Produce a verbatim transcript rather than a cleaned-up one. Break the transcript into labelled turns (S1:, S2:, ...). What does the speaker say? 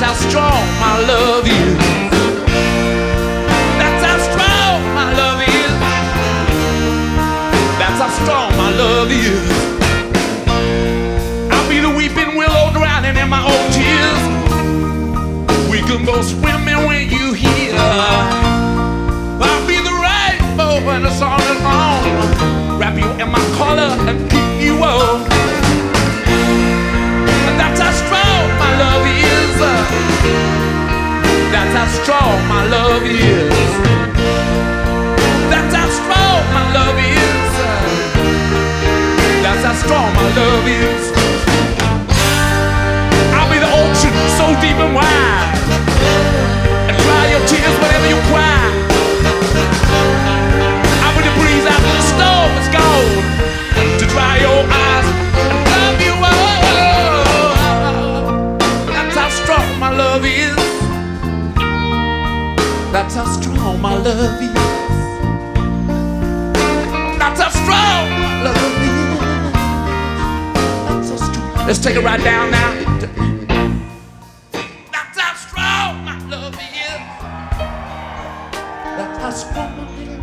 S1: how strong my love is. That's how strong my love is. That's how strong my love is. I'll be the weeping willow drowning in my own tears. We can go swimming when you hear. I'll be the rainbow when the song is on. Wrap you in my collar and keep you warm. That's how strong my love is. That's how strong my love is. That's how strong my love is. That's how strong my love is. I'll be the ocean so deep and wide, and dry your tears whenever you cry. I'll be the breeze after the storm is gone, to dry your eyes and love you all. That's how strong my love is. That's how strong my love is. That's how strong my love is. That's how strong. Let's take it right down now. That's how strong my love is. That's how strong my love is.